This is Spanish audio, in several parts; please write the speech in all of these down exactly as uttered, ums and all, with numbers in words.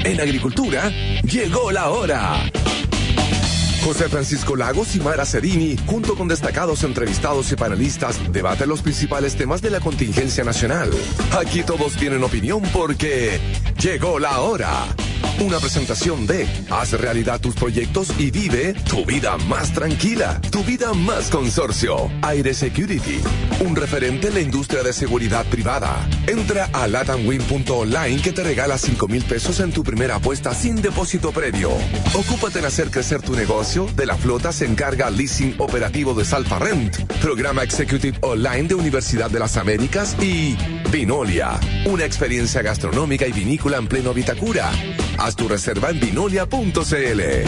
En agricultura, llegó la hora. José Francisco Lagos y Mara Cerini, junto con destacados entrevistados y panelistas, debaten los principales temas de la contingencia nacional. Aquí todos tienen opinión porque llegó la hora. Una presentación de haz realidad tus proyectos y vive tu vida más tranquila, tu vida más consorcio. Aire Security, un referente en la industria de seguridad privada. Entra a latamwin punto online que te regala cinco mil pesos en tu primera apuesta sin depósito previo. Ocúpate en hacer crecer tu negocio. De la flota se encarga Leasing Operativo de Salfa Rent, Programa Executive Online de Universidad de las Américas y Vinolia, una experiencia gastronómica y vinícola en pleno Vitacura. Haz tu reserva en vinolia punto cl.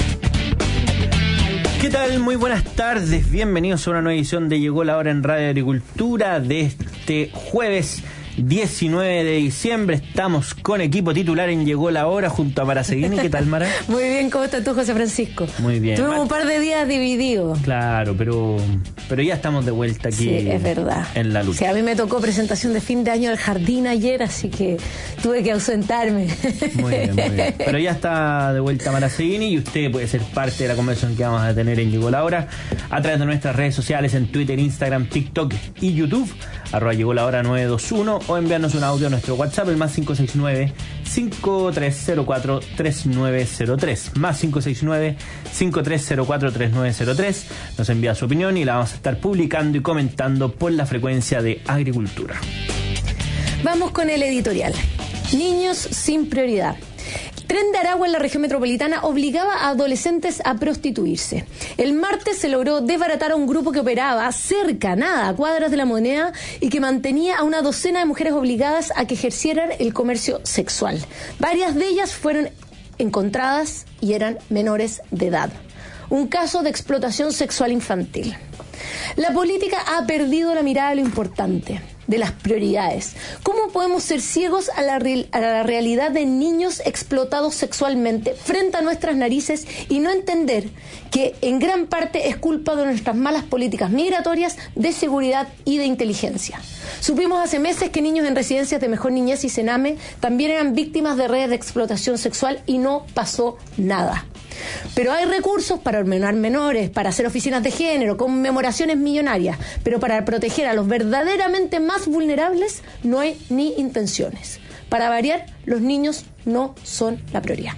¿Qué tal? Muy buenas tardes, bienvenidos a una nueva edición de Llegó la Hora en Radio Agricultura de este jueves diecinueve de diciembre. Estamos con equipo titular en Llegó la Hora junto a Mara Seguini. ¿Qué tal, Mara? Muy bien, ¿cómo estás tú, José Francisco? Muy bien. Tuvimos un par de días divididos. Claro, pero pero ya estamos de vuelta aquí. Sí, es verdad. En la lucha. Sí, a mí me tocó presentación de fin de año del jardín ayer, así que tuve que ausentarme. Muy bien, muy bien. Pero ya está de vuelta Mara Seguini y usted puede ser parte de la conversación que vamos a tener en Llegó la Hora a través de nuestras redes sociales en Twitter, Instagram, TikTok y YouTube, arroba Llegó la Hora nueve dos uno, o enviarnos un audio a nuestro WhatsApp, el más cinco seis nueve, cinco tres cero cuatro, tres nueve cero tres, más cinco seis nueve, cinco tres cero cuatro, tres nueve cero tres. Nos envía su opinión y la vamos a estar publicando y comentando por la frecuencia de Agricultura. Vamos con el editorial. Niños sin prioridad. Tren de Aragua en la región metropolitana obligaba a adolescentes a prostituirse. El martes se logró desbaratar a un grupo que operaba cerca, nada, a cuadras de la Moneda y que mantenía a una docena de mujeres obligadas a que ejercieran el comercio sexual. Varias de ellas fueron encontradas y eran menores de edad. Un caso de explotación sexual infantil. La política ha perdido la mirada de lo importante, de las prioridades. ¿Cómo podemos ser ciegos a la, re- a la realidad de niños explotados sexualmente frente a nuestras narices y no entender que en gran parte es culpa de nuestras malas políticas migratorias, de seguridad y de inteligencia? Supimos hace meses que niños en residencias de Mejor Niñez y Sename también eran víctimas de redes de explotación sexual y no pasó nada. Pero hay recursos para ordenar menores, para hacer oficinas de género, conmemoraciones millonarias, pero para proteger a los verdaderamente más vulnerables no hay ni intenciones. Para variar, los niños no son la prioridad.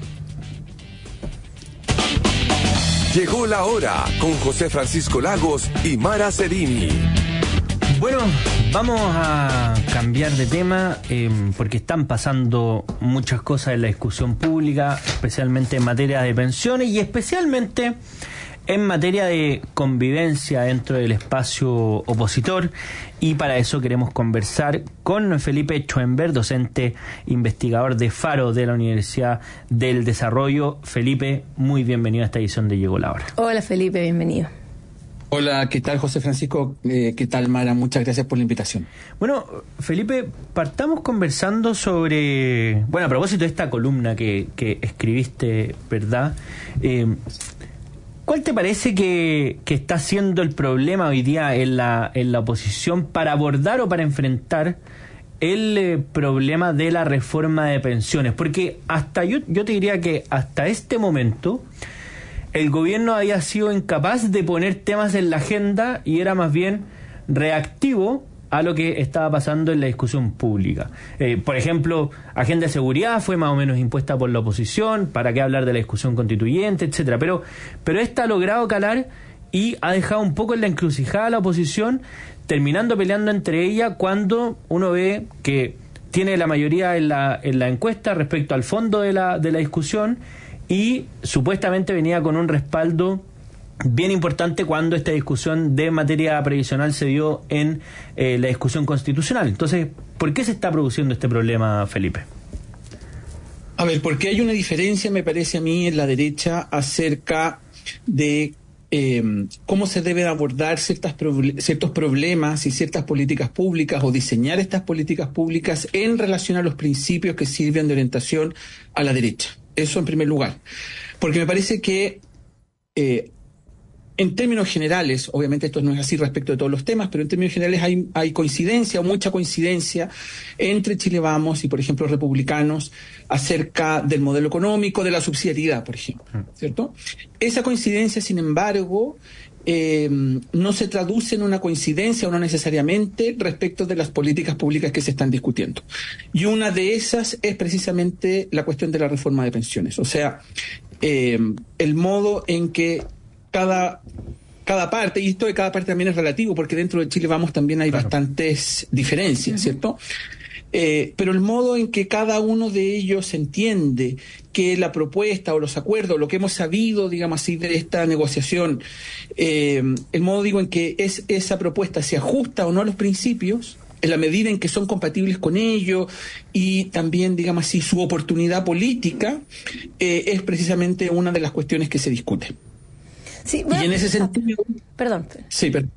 Llegó la hora con José Francisco Lagos y Mara Cerini. Bueno, vamos a cambiar de tema eh, porque están pasando muchas cosas en la discusión pública, especialmente en materia de pensiones y especialmente en materia de convivencia dentro del espacio opositor, y para eso queremos conversar con Felipe Schoenberg, docente investigador de Faro de la Universidad del Desarrollo. Felipe, muy bienvenido a esta edición de Llegó la Hora. Hola Felipe, bienvenido. Hola, ¿qué tal José Francisco? Eh, ¿Qué tal Mara? Muchas gracias por la invitación. Bueno, Felipe, partamos conversando sobre, bueno, a propósito de esta columna que, que escribiste, ¿verdad? Eh, ¿Cuál te parece que, que está siendo el problema hoy día en la, en la oposición para abordar o para enfrentar el eh, problema de la reforma de pensiones? Porque hasta yo, yo te diría que hasta este momento el gobierno había sido incapaz de poner temas en la agenda y era más bien reactivo a lo que estaba pasando en la discusión pública. Eh, por ejemplo, agenda de seguridad fue más o menos impuesta por la oposición, para qué hablar de la discusión constituyente, etcétera. Pero, pero esta ha logrado calar y ha dejado un poco en la encrucijada a la oposición, terminando peleando entre ella cuando uno ve que tiene la mayoría en la, en la encuesta respecto al fondo de la, de la discusión, y supuestamente venía con un respaldo bien importante cuando esta discusión de materia previsional se dio en eh, la discusión constitucional. Entonces, ¿por qué se está produciendo este problema, Felipe? A ver, porque hay una diferencia, me parece a mí, en la derecha acerca de eh, cómo se deben abordar ciertas proble- ciertos problemas y ciertas políticas públicas o diseñar estas políticas públicas en relación a los principios que sirven de orientación a la derecha. Eso en primer lugar. Porque me parece que eh, en términos generales, obviamente esto no es así respecto de todos los temas, pero en términos generales hay, hay coincidencia, o mucha coincidencia entre Chile Vamos y, por ejemplo, los republicanos acerca del modelo económico, de la subsidiariedad, por ejemplo, ¿cierto? Esa coincidencia, sin embargo, eh, no se traduce en una coincidencia o no necesariamente respecto de las políticas públicas que se están discutiendo. Y una de esas es precisamente la cuestión de la reforma de pensiones. O sea, eh, el modo en que cada, cada parte, y esto de cada parte también es relativo, porque dentro de Chile Vamos también hay claro. bastantes diferencias, ¿cierto? Eh, pero el modo en que cada uno de ellos entiende que la propuesta o los acuerdos, lo que hemos sabido, digamos así, de esta negociación, eh, el modo, digo, en que es, esa propuesta se ajusta o no a los principios, en la medida en que son compatibles con ello, y también, digamos así, su oportunidad política, eh, es precisamente una de las cuestiones que se discute. Sí, bueno, y en ese sentido... Perdón. Sí, perdón.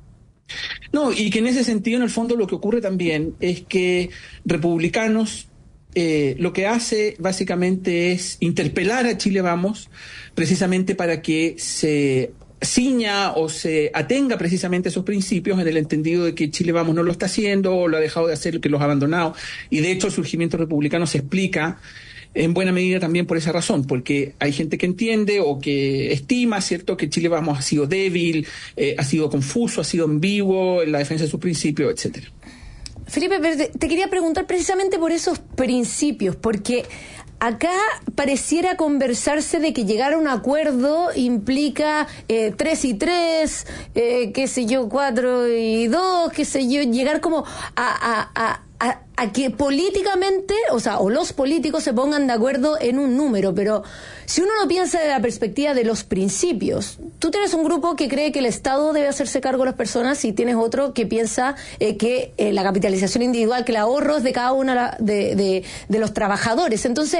No, y que en ese sentido, en el fondo, lo que ocurre también es que republicanos eh, lo que hace básicamente es interpelar a Chile Vamos precisamente para que se ciña o se atenga precisamente a esos principios, en el entendido de que Chile Vamos no lo está haciendo o lo ha dejado de hacer, que los ha abandonado, y de hecho el surgimiento republicano se explica en buena medida también por esa razón, porque hay gente que entiende o que estima, ¿cierto?, que Chile Vamos ha sido débil, eh, ha sido confuso, ha sido ambiguo en la defensa de sus principios, etcétera. Felipe, te quería preguntar precisamente por esos principios, porque acá pareciera conversarse de que llegar a un acuerdo implica eh, tres y tres, eh, qué sé yo, cuatro y dos, qué sé yo, llegar como a, a, a, a, a que políticamente, o sea, o los políticos se pongan de acuerdo en un número, pero si uno lo piensa desde la perspectiva de los principios, tú tienes un grupo que cree que el Estado debe hacerse cargo de las personas y tienes otro que piensa eh, que eh, la capitalización individual, que el ahorro es de cada uno de, de, de los trabajadores. Entonces,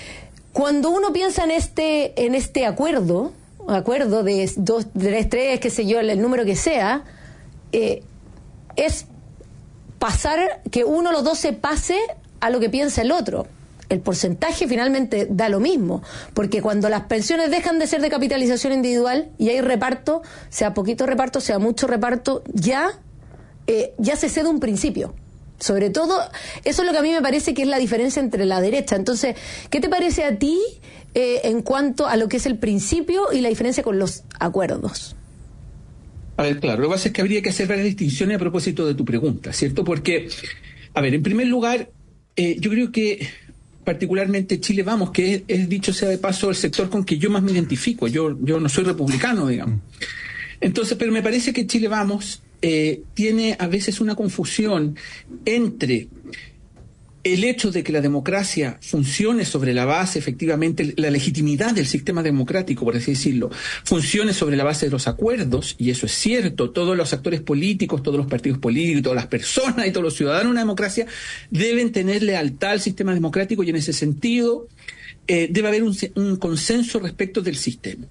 cuando uno piensa en este en este acuerdo, acuerdo de dos, tres, tres, qué sé yo, el, el número que sea, eh, es pasar que uno de los dos se pase a lo que piensa el otro. El porcentaje finalmente da lo mismo, porque cuando las pensiones dejan de ser de capitalización individual y hay reparto, sea poquito reparto, sea mucho reparto, ya, eh, ya se cede un principio. Sobre todo, eso es lo que a mí me parece que es la diferencia entre la derecha. Entonces, ¿qué te parece a ti eh, en cuanto a lo que es el principio y la diferencia con los acuerdos? A ver, claro, lo que pasa es que habría que hacer varias distinciones a propósito de tu pregunta, ¿cierto? Porque, a ver, en primer lugar, eh, yo creo que particularmente Chile Vamos, que es, es, dicho sea de paso, el sector con que yo más me identifico. Yo, yo no soy republicano, digamos. Entonces, pero me parece que Chile Vamos eh, tiene a veces una confusión entre el hecho de que la democracia funcione sobre la base, efectivamente, la legitimidad del sistema democrático, por así decirlo, funcione sobre la base de los acuerdos, y eso es cierto, todos los actores políticos, todos los partidos políticos, todas las personas y todos los ciudadanos de una democracia deben tener lealtad al sistema democrático, y en ese sentido eh, debe haber un, un consenso respecto del sistema.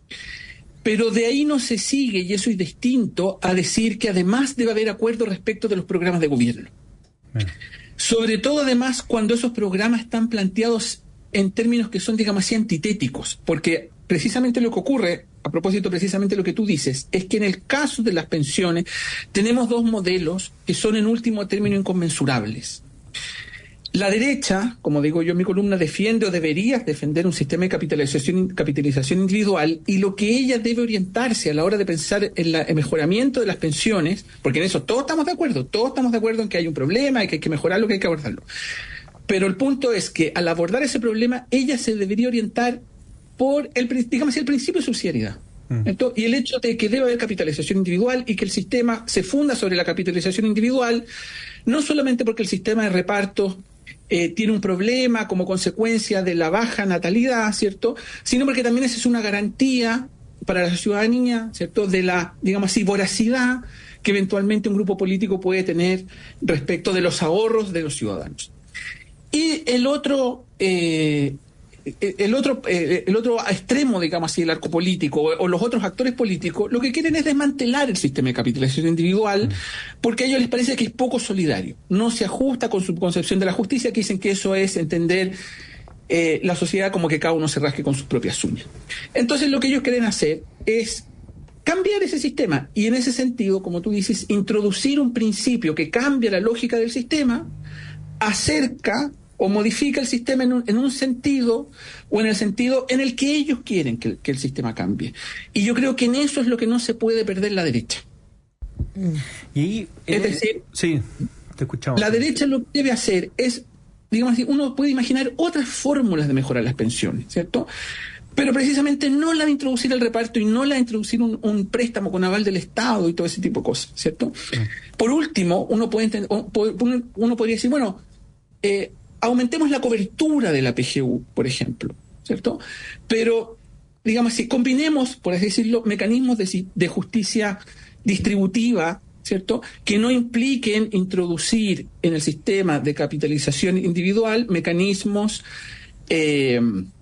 Pero de ahí no se sigue, y eso es distinto, a decir que además debe haber acuerdo respecto de los programas de gobierno. Bueno. Sobre todo, además, cuando esos programas están planteados en términos que son, digamos así, antitéticos, porque precisamente lo que ocurre, a propósito precisamente lo que tú dices, es que en el caso de las pensiones tenemos dos modelos que son en último término inconmensurables. La derecha, como digo yo en mi columna, defiende o debería defender un sistema de capitalización, capitalización individual, y lo que ella debe orientarse a la hora de pensar en la, el mejoramiento de las pensiones, porque en eso todos estamos de acuerdo, todos estamos de acuerdo en que hay un problema y que hay que mejorarlo, que hay que abordarlo. Pero el punto es que al abordar ese problema, ella se debería orientar por el, digamos, el principio de subsidiariedad. Entonces, y el hecho de que debe haber capitalización individual y que el sistema se funda sobre la capitalización individual, no solamente porque el sistema de reparto Eh, tiene un problema como consecuencia de la baja natalidad, ¿cierto?, sino porque también esa es una garantía para la ciudadanía, ¿cierto?, de la, digamos así, voracidad que eventualmente un grupo político puede tener respecto de los ahorros de los ciudadanos. Y el otro eh, el otro eh, el otro extremo, digamos así, el arco político o, o los otros actores políticos, lo que quieren es desmantelar el sistema de capitalización individual, porque a ellos les parece que es poco solidario, no se ajusta con su concepción de la justicia, que dicen que eso es entender eh, la sociedad como que cada uno se rasque con sus propias uñas. Entonces lo que ellos quieren hacer es cambiar ese sistema. Y en ese sentido, como tú dices, introducir un principio que cambia la lógica del sistema, acerca o modifica el sistema en un, en un sentido o en el sentido en el que ellos quieren que, que el sistema cambie. Y yo creo que en eso es lo que no se puede perder la derecha. Y ahí, es decir, sí, te escuchamos. La derecha lo que debe hacer es, digamos así, uno puede imaginar otras fórmulas de mejorar las pensiones, ¿cierto? Pero precisamente no la de introducir el reparto y no la de introducir un, un préstamo con aval del Estado y todo ese tipo de cosas, ¿cierto? Sí. Por último, uno puede entender, uno podría decir, bueno, eh, aumentemos la cobertura de la P G U, por ejemplo, ¿cierto? Pero, digamos así, combinemos, por así decirlo, mecanismos de, de justicia distributiva, ¿cierto?, que no impliquen introducir en el sistema de capitalización individual mecanismos, eh,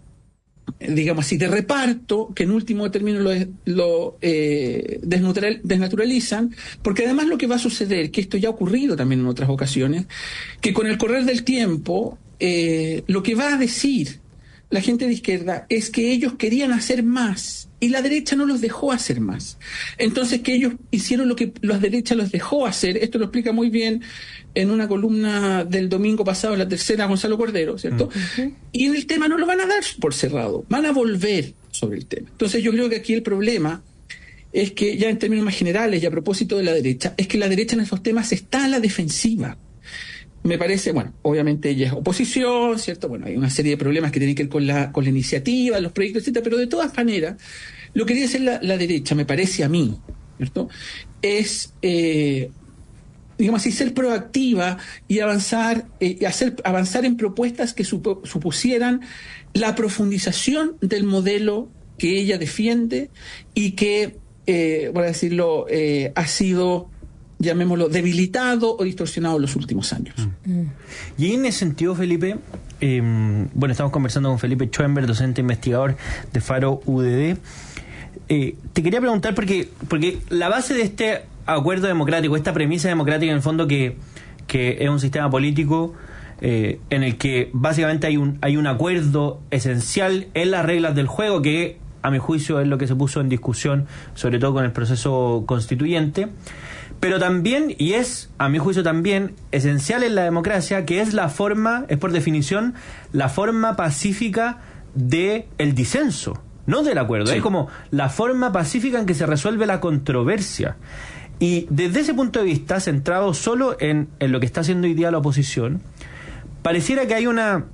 digamos así, de reparto, que en último término lo, lo eh, desnatural, desnaturalizan, porque además lo que va a suceder, que esto ya ha ocurrido también en otras ocasiones, que con el correr del tiempo, eh, lo que va a decir la gente de izquierda es que ellos querían hacer más y la derecha no los dejó hacer más. Entonces que ellos hicieron lo que la derecha los dejó hacer. Esto lo explica muy bien en una columna del domingo pasado, la tercera, Gonzalo Cordero, ¿cierto? Uh-huh. Y en el tema no lo van a dar por cerrado, van a volver sobre el tema. Entonces yo creo que aquí el problema es que, ya en términos más generales y a propósito de la derecha, es que la derecha en estos temas está a la defensiva. Me parece, bueno, obviamente ella es oposición, ¿cierto? Bueno, hay una serie de problemas que tienen que ver con la, con la iniciativa, los proyectos, etcétera, pero de todas maneras, lo que quiere hacer la, la derecha, me parece a mí, ¿cierto?, es, eh, digamos así, ser proactiva y avanzar, eh, hacer avanzar en propuestas que supo, supusieran la profundización del modelo que ella defiende y que, eh, por decirlo, eh, ha sido, llamémoslo, debilitado o distorsionado en los últimos años. Mm. Y en ese sentido, Felipe, eh, bueno, estamos conversando con Felipe Schoenberg, docente investigador de Faro U D D. Eh, te quería preguntar, porque, porque la base de este acuerdo democrático, esta premisa democrática en el fondo que, que es un sistema político eh, en el que básicamente hay un, hay un acuerdo esencial en las reglas del juego, que a mi juicio es lo que se puso en discusión, sobre todo con el proceso constituyente. Pero también, y es, a mi juicio también, esencial en la democracia, que es la forma, es por definición, la forma pacífica del disenso, no del acuerdo. Sí. Es como la forma pacífica en que se resuelve la controversia. Y desde ese punto de vista, centrado solo en, en lo que está haciendo hoy día la oposición, pareciera que hay una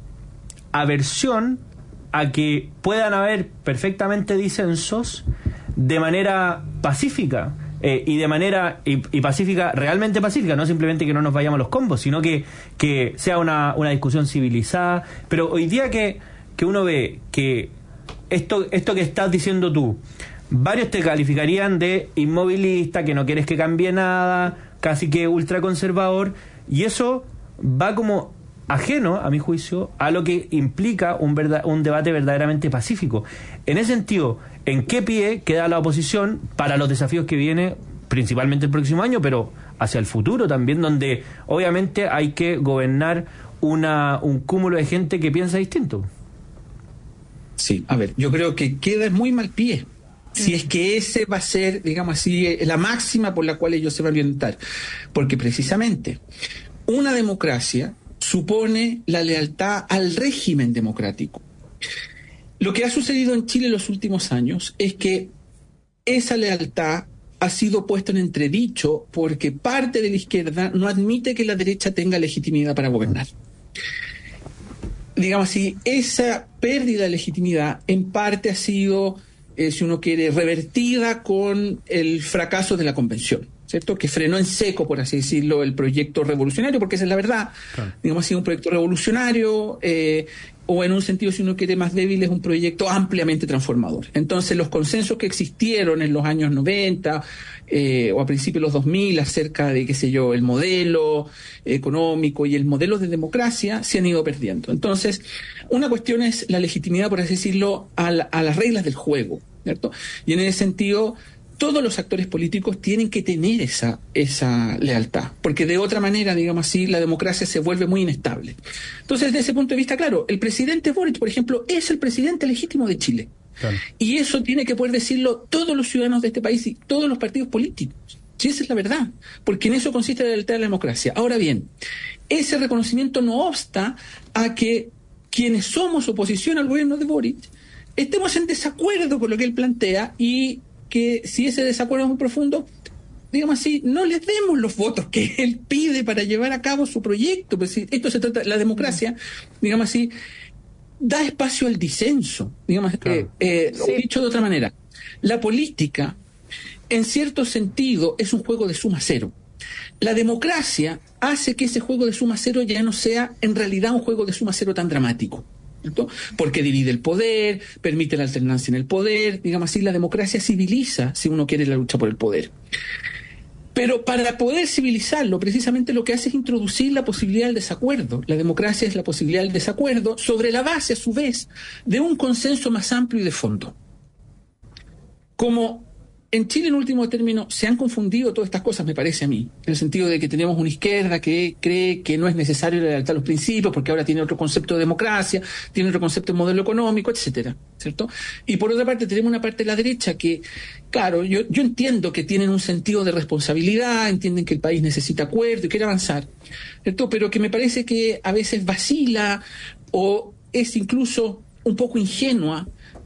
aversión a que puedan haber perfectamente disensos de manera pacífica. Eh, y de manera y, y pacífica, realmente pacífica, no simplemente que no nos vayamos a los combos, sino que, que sea una, una discusión civilizada. Pero hoy día que, que uno ve que esto, esto que estás diciendo tú, varios te calificarían de inmovilista, que no quieres que cambie nada, casi que ultraconservador, y eso va como ajeno, a mi juicio, a lo que implica un, verdad, un debate verdaderamente pacífico. En ese sentido, ¿en qué pie queda la oposición para los desafíos que viene, principalmente el próximo año, pero hacia el futuro también, donde obviamente hay que gobernar una, un cúmulo de gente que piensa distinto? Sí, a ver, yo creo que queda en muy mal pie, si es que ese va a ser, digamos así, la máxima por la cual ellos se van a orientar. Porque precisamente una democracia supone la lealtad al régimen democrático. Lo que ha sucedido en Chile en los últimos años es que esa lealtad ha sido puesta en entredicho porque parte de la izquierda no admite que la derecha tenga legitimidad para gobernar. Digamos así, esa pérdida de legitimidad en parte ha sido, eh, si uno quiere, revertida con el fracaso de la convención, ¿cierto?, que frenó en seco, por así decirlo, el proyecto revolucionario, porque esa es la verdad. Claro. Digamos así, un proyecto revolucionario, eh, o en un sentido, si uno quiere más débil, es un proyecto ampliamente transformador. Entonces, los consensos que existieron en los años noventa eh, o a principios de los dos mil acerca de, qué sé yo, el modelo económico y el modelo de democracia se han ido perdiendo. Entonces, una cuestión es la legitimidad, por así decirlo, a, la, a las reglas del juego, ¿cierto? Y en ese sentido, todos los actores políticos tienen que tener esa, esa lealtad, porque de otra manera, digamos así, la democracia se vuelve muy inestable. Entonces, desde ese punto de vista, claro, el presidente Boric, por ejemplo, es el presidente legítimo de Chile. Claro. Y eso tiene que poder decirlo todos los ciudadanos de este país y todos los partidos políticos. Sí, esa es la verdad, porque en eso consiste la lealtad a la democracia. Ahora bien, ese reconocimiento no obsta a que quienes somos oposición al gobierno de Boric estemos en desacuerdo con lo que él plantea y que si ese desacuerdo es muy profundo, digamos así, no les demos los votos que él pide para llevar a cabo su proyecto. Pues si esto se trata, la democracia, digamos así, da espacio al disenso. Digamos, claro. eh, eh, sí. Dicho de otra manera, la política, en cierto sentido, es un juego de suma cero. La democracia hace que ese juego de suma cero ya no sea en realidad un juego de suma cero tan dramático, ¿cierto? Porque divide el poder, permite la alternancia en el poder, digamos así, la democracia civiliza, si uno quiere, la lucha por el poder. Pero para poder civilizarlo, precisamente lo que hace es introducir la posibilidad del desacuerdo. La democracia es la posibilidad del desacuerdo sobre la base, a su vez, de un consenso más amplio y de fondo. Como en Chile, en último término, se han confundido todas estas cosas, me parece a mí, en el sentido de que tenemos una izquierda que cree que no es necesario la lealtad a los principios porque ahora tiene otro concepto de democracia, tiene otro concepto de modelo económico, etcétera, ¿cierto? Y por otra parte tenemos una parte de la derecha que, claro, yo, yo entiendo que tienen un sentido de responsabilidad, entienden que el país necesita acuerdo y quiere avanzar, ¿cierto? Pero que me parece que a veces vacila o es incluso un poco ingenua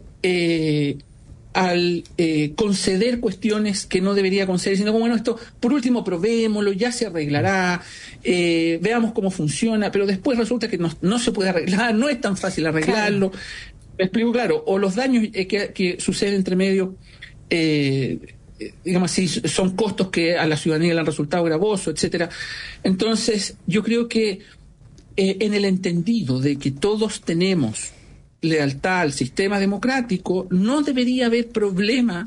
eh, al eh, conceder cuestiones que no debería conceder, sino como, bueno, esto, por último, probémoslo, ya se arreglará, eh, veamos cómo funciona, pero después resulta que no, no se puede arreglar, no es tan fácil arreglarlo. Claro. Me explico, claro, o los daños eh, que, que suceden entre medio, eh, digamos así, son costos que a la ciudadanía le han resultado gravosos, etcétera. Entonces, yo creo que eh, en el entendido de que todos tenemos lealtad al sistema democrático, no debería haber problema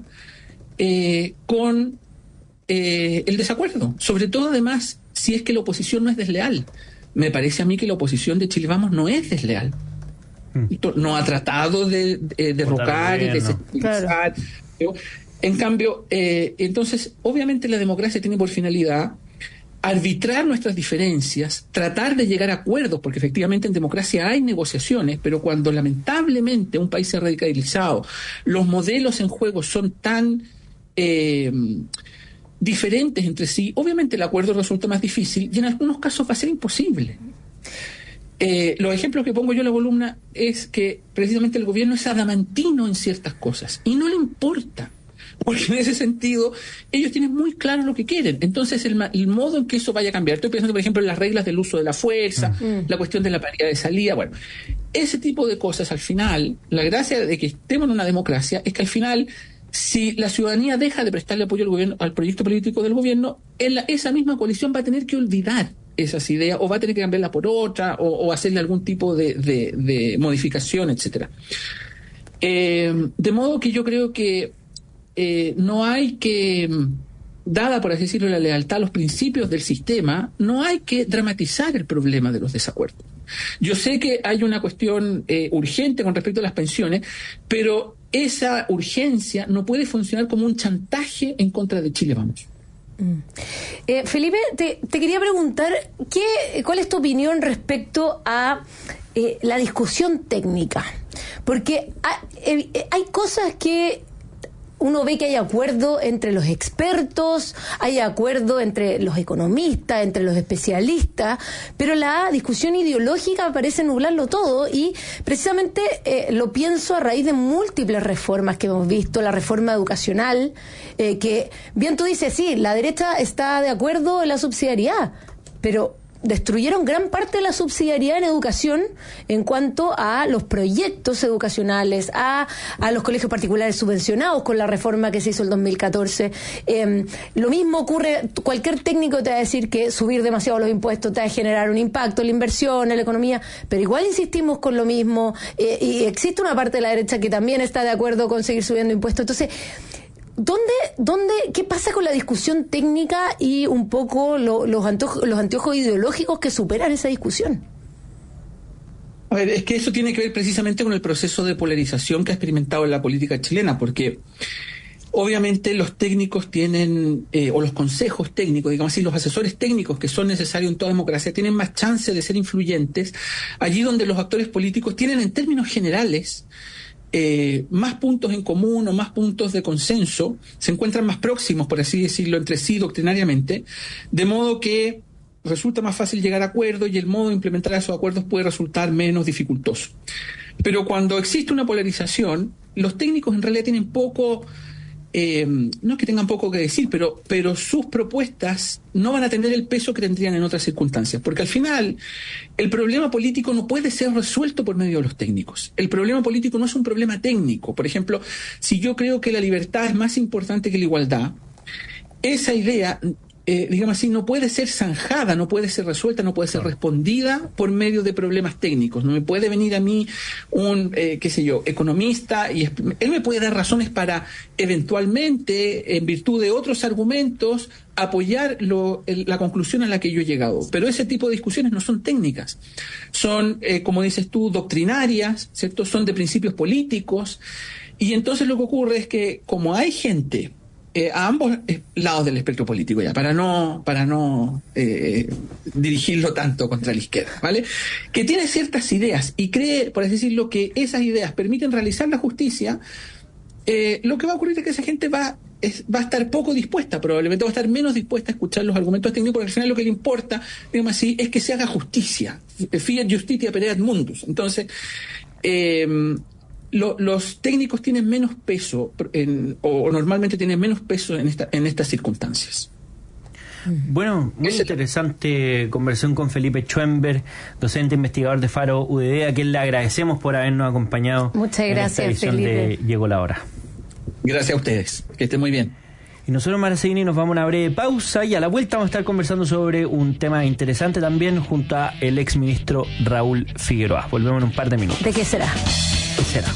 eh, con eh, el desacuerdo. Sobre todo, además, si es que la oposición no es desleal. Me parece a mí que la oposición de Chile Vamos no es desleal. Mm. No ha tratado de, de derrocar y desestabilizar. Claro. En cambio, eh, entonces, obviamente la democracia tiene por finalidad arbitrar nuestras diferencias, tratar de llegar a acuerdos, porque efectivamente en democracia hay negociaciones, pero cuando lamentablemente un país se ha radicalizado, los modelos en juego son tan eh, diferentes entre sí, obviamente el acuerdo resulta más difícil y en algunos casos va a ser imposible. Eh, los ejemplos que pongo yo en la columna es que precisamente el gobierno es adamantino en ciertas cosas y no le importa. Porque en ese sentido, ellos tienen muy claro lo que quieren. Entonces, el, el modo en que eso vaya a cambiar. Estoy pensando, por ejemplo, en las reglas del uso de la fuerza, mm. la cuestión de la paridad de salida. Bueno, ese tipo de cosas, al final, la gracia de que estemos en una democracia es que al final, si la ciudadanía deja de prestarle apoyo al gobierno, al proyecto político del gobierno, en la, esa misma coalición va a tener que olvidar esas ideas o va a tener que cambiarla por otra o, o hacerle algún tipo de, de, de modificación, etcétera. Eh, de modo que yo creo que Eh, no hay que, dada por así decirlo la lealtad a los principios del sistema, no hay que dramatizar el problema de los desacuerdos. Yo sé que hay una cuestión eh, urgente con respecto a las pensiones, pero esa urgencia no puede funcionar como un chantaje en contra de Chile Vamos. Mm. Eh, Felipe, te, te quería preguntar, ¿qué, ¿cuál es tu opinión respecto a eh, la discusión técnica? Porque hay, eh, hay cosas que uno ve que hay acuerdo entre los expertos, hay acuerdo entre los economistas, entre los especialistas, pero la discusión ideológica parece nublarlo todo y precisamente eh, lo pienso a raíz de múltiples reformas que hemos visto, la reforma educacional, eh, que bien tú dices, sí, la derecha está de acuerdo en la subsidiariedad, pero destruyeron gran parte de la subsidiariedad en educación en cuanto a los proyectos educacionales, a, a los colegios particulares subvencionados con la reforma que se hizo el dos mil catorce. Eh, lo mismo ocurre, cualquier técnico te va a decir que subir demasiado los impuestos te va a generar un impacto en la inversión, en la economía, pero igual insistimos con lo mismo, eh, y existe una parte de la derecha que también está de acuerdo con seguir subiendo impuestos. Entonces, ¿Dónde, dónde, qué pasa con la discusión técnica y un poco lo, los, antojos, los anteojos ideológicos que superan esa discusión? A ver, es que eso tiene que ver precisamente con el proceso de polarización que ha experimentado la política chilena, porque obviamente los técnicos tienen, eh, o los consejos técnicos, digamos así, los asesores técnicos que son necesarios en toda democracia, tienen más chance de ser influyentes allí donde los actores políticos tienen en términos generales eh, más puntos en común o más puntos de consenso, se encuentran más próximos, por así decirlo, entre sí doctrinariamente, de modo que resulta más fácil llegar a acuerdos y el modo de implementar esos acuerdos puede resultar menos dificultoso. Pero cuando existe una polarización, los técnicos en realidad tienen poco, eh, no es que tengan poco que decir, pero, pero sus propuestas no van a tener el peso que tendrían en otras circunstancias, porque al final el problema político no puede ser resuelto por medio de los técnicos. El problema político no es un problema técnico. Por ejemplo, si yo creo que la libertad es más importante que la igualdad, esa idea... Eh, digamos así, no puede ser zanjada, no puede ser resuelta, no puede ser respondida por medio de problemas técnicos. No me puede venir a mí un, eh, qué sé yo, economista, y él me puede dar razones para eventualmente, en virtud de otros argumentos, apoyar lo, el, la conclusión a la que yo he llegado. Pero ese tipo de discusiones no son técnicas. Son, eh, como dices tú, doctrinarias, ¿cierto? Son de principios políticos. Y entonces lo que ocurre es que, como hay gente... Eh, a ambos eh, lados del espectro político, ya, para no, para no eh, dirigirlo tanto contra la izquierda, ¿vale? Que tiene ciertas ideas y cree, por así decirlo, que esas ideas permiten realizar la justicia, eh, lo que va a ocurrir es que esa gente va, es, va a estar poco dispuesta, probablemente va a estar menos dispuesta a escuchar los argumentos técnicos, porque al final lo que le importa, digamos así, es que se haga justicia. Fiat justitia pereat mundus. Entonces, eh, Lo, los técnicos tienen menos peso en, o, o normalmente tienen menos peso en, esta, en estas circunstancias. Bueno, muy Ese... interesante conversación con Felipe Schoenberg, docente investigador de Faro U D D, a quien le agradecemos por habernos acompañado. Muchas gracias, en esta edición Felipe. de Llegó la Hora. Gracias a ustedes, que estén muy bien. Y nosotros, Mara Seguini, nos vamos a una breve pausa y a la vuelta vamos a estar conversando sobre un tema interesante también junto a el exministro Raúl Figueroa. Volvemos en un par de minutos. ¿De qué será? ¿Qué será?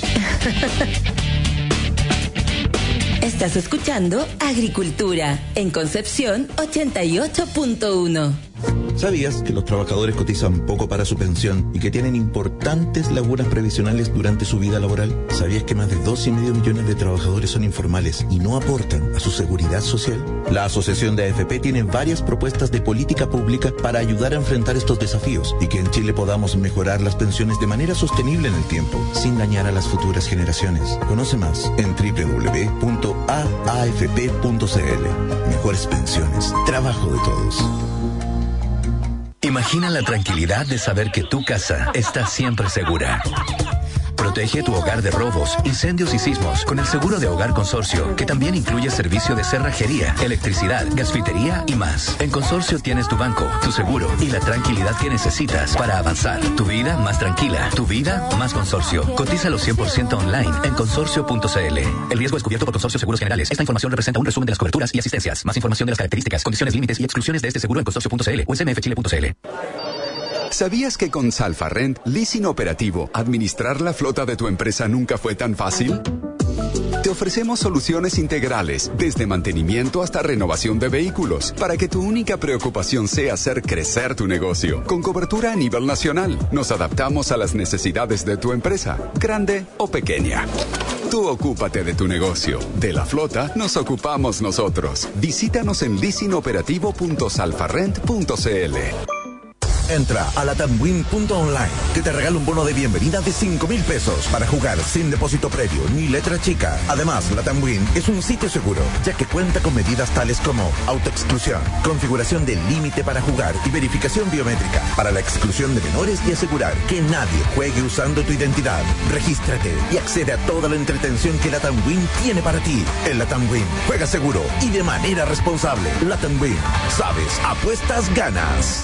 Estás escuchando Agricultura en Concepción ochenta y ocho punto uno. ¿Sabías que los trabajadores cotizan poco para su pensión y que tienen importantes lagunas previsionales durante su vida laboral? ¿Sabías que más de dos y medio millones de trabajadores son informales y no aportan a su seguridad social? La Asociación de A F P tiene varias propuestas de política pública para ayudar a enfrentar estos desafíos y que en Chile podamos mejorar las pensiones de manera sostenible en el tiempo, sin dañar a las futuras generaciones. Conoce más en doble u doble u doble u punto a a f p punto c l. Mejores pensiones, trabajo de todos. Imagina la tranquilidad de saber que tu casa está siempre segura. Protege tu hogar de robos, incendios y sismos con el seguro de Hogar Consorcio, que también incluye servicio de cerrajería, electricidad, gasfitería y más. En Consorcio tienes tu banco, tu seguro y la tranquilidad que necesitas para avanzar. Tu vida más tranquila, tu vida más Consorcio. Cotízalo cien por ciento online en consorcio punto c l. El riesgo es cubierto por Consorcio Seguros Generales. Esta información representa un resumen de las coberturas y asistencias. Más información de las características, condiciones, límites y exclusiones de este seguro en consorcio punto c l o en c m f chile punto c l. ¿Sabías que con Salfarrent Leasing Operativo, administrar la flota de tu empresa nunca fue tan fácil? Te ofrecemos soluciones integrales, desde mantenimiento hasta renovación de vehículos, para que tu única preocupación sea hacer crecer tu negocio. Con cobertura a nivel nacional, nos adaptamos a las necesidades de tu empresa, grande o pequeña. Tú ocúpate de tu negocio. De la flota nos ocupamos nosotros. Visítanos en leasing operativo punto salfarrent punto c l. Entra a latamwin punto online, que te regala un bono de bienvenida de cinco mil pesos para jugar sin depósito previo ni letra chica. Además, Latamwin es un sitio seguro, ya que cuenta con medidas tales como autoexclusión, configuración del límite para jugar y verificación biométrica para la exclusión de menores y asegurar que nadie juegue usando tu identidad. Regístrate y accede a toda la entretención que Latamwin tiene para ti. En Latamwin, juega seguro y de manera responsable. Latamwin, sabes, apuestas, ganas.